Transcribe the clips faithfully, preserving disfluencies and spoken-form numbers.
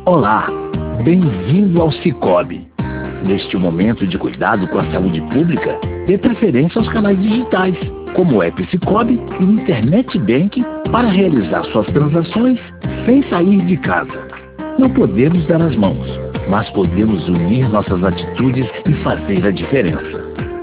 Olá, bem-vindo ao Cicobi. Neste momento de cuidado com a saúde pública, dê preferência aos canais digitais, como o app Cicobi e o Internet Bank, para realizar suas transações sem sair de casa. Não podemos dar as mãos, mas podemos unir nossas atitudes e fazer a diferença.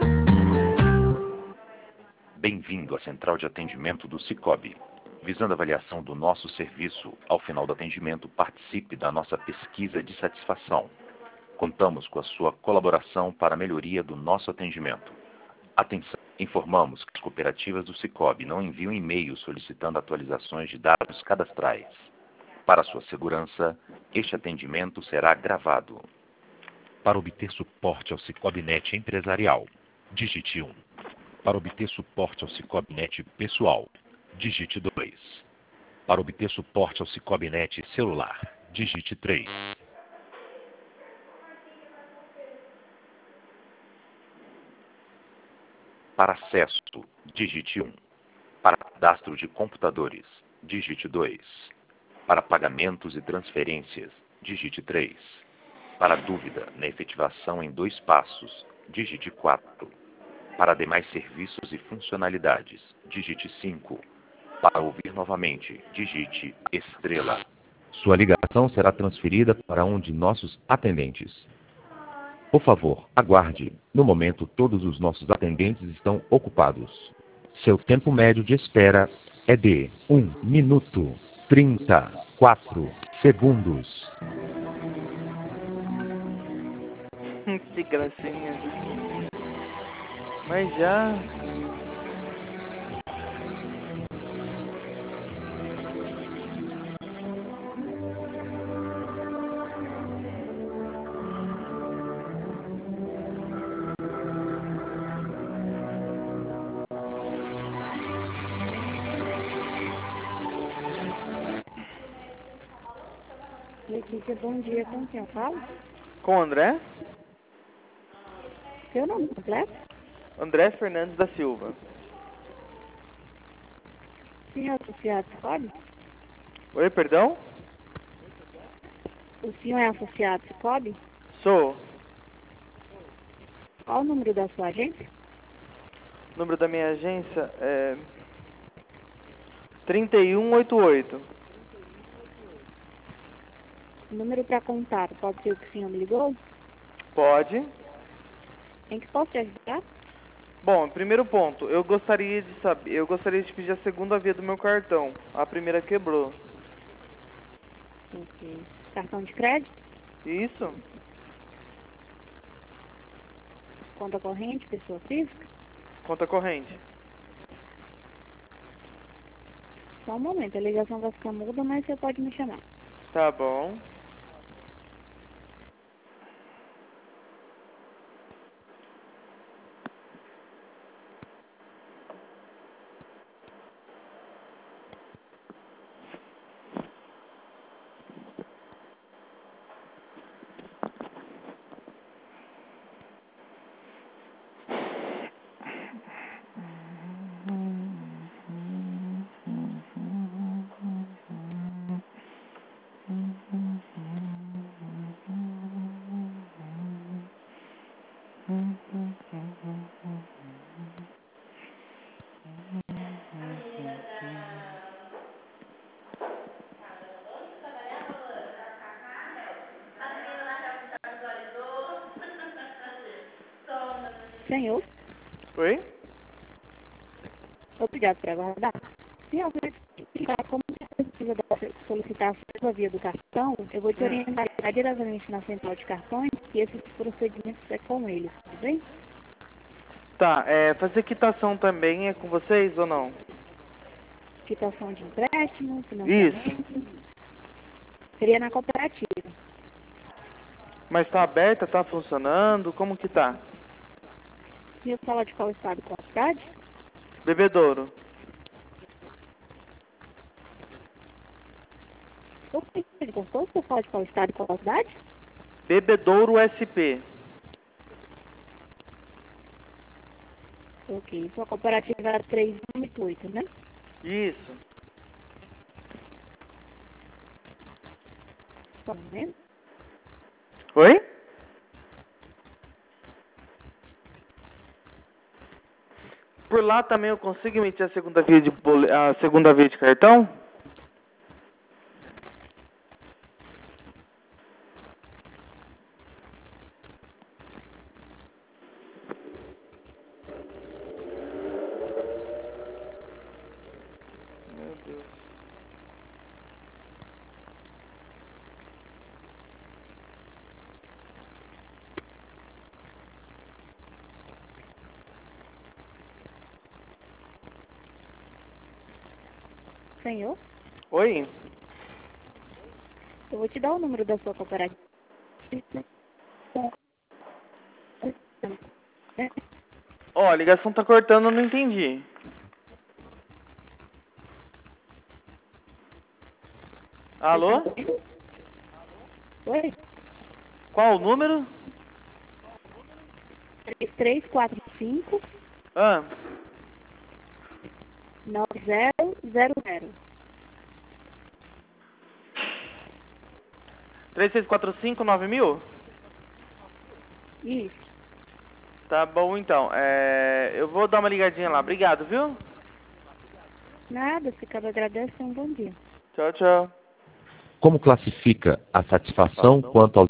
Bem-vindo à Central de Atendimento do Cicobi. Visando a avaliação do nosso serviço, ao final do atendimento, participe da nossa pesquisa de satisfação. Contamos com a sua colaboração para a melhoria do nosso atendimento. Atenção! Informamos que as cooperativas do Cicobi não enviam e-mails solicitando atualizações de dados cadastrais. Para sua segurança, este atendimento será gravado. Para obter suporte ao Cicobi Net empresarial, digite um. Para obter suporte ao Cicobi Net pessoal, digite dois. Para obter suporte ao Cicobi Net celular, digite três. Para acesso, digite um. Para cadastro de computadores, digite dois. Para pagamentos e transferências, digite três. Para dúvida na efetivação em dois passos, digite quatro. Para demais serviços e funcionalidades, digite cinco. Para ouvir novamente, digite estrela. Sua ligação será transferida para um de nossos atendentes. Por favor, aguarde. No momento, todos os nossos atendentes estão ocupados. Seu tempo médio de espera é de um minuto e trinta e quatro segundos. Que gracinha. Mas já... Letícia, bom dia. Com quem eu falo? Com o André? Seu nome completo? André Fernandes da Silva. Senhor associado Cicobi? Oi, perdão? O senhor é associado Cicobi? Sou. Qual o número da sua agência? O número da minha agência é... trinta e um oitenta e oito. O número para contato pode ser o que o senhor me ligou? Pode. Em que posso te ajudar? Bom, primeiro ponto, eu gostaria de saber, eu gostaria de pedir a segunda via do meu cartão. A primeira quebrou. Ok. Cartão de crédito? Isso? Conta corrente, pessoa física? Conta corrente. Só um momento, a ligação vai ficar muda, mas você pode me chamar. Tá bom. Senhor, Oi? obrigado por aguardar. Senhor, como você precisa da- solicitar a segunda via do cartão, eu vou te orientar diretamente na central de cartões e esses procedimentos é com eles, tudo bem? Tá, é, fazer quitação também é com vocês ou não? Quitação de empréstimo, Isso. financiamento. Seria na cooperativa. Mas tá aberta, tá funcionando? Como que tá? E eu falo de qual estado e qual cidade? Bebedouro. Eu ele gostou? Você fala de qual estado e qual cidade? Bebedouro S P. Ok. Sua cooperativa era três um oito oito, né? Isso. momento? Oi? Por lá também eu consigo emitir a segunda via de bole... a segunda via de cartão? Meu Deus. Senhor, Oi? eu vou te dar o número da sua cooperativa. Ó, a ligação tá cortando, eu não entendi. Alô? Oi? Qual o número? três três quatro cinco, Ah, nove zero zero zero. três seis quatro cinco nove mil? Isso. Tá bom então. É... Eu vou dar uma ligadinha lá. Obrigado, viu? Nada, se cabe agradecer, um bom dia. Tchau, tchau. Como classifica a satisfação quanto aos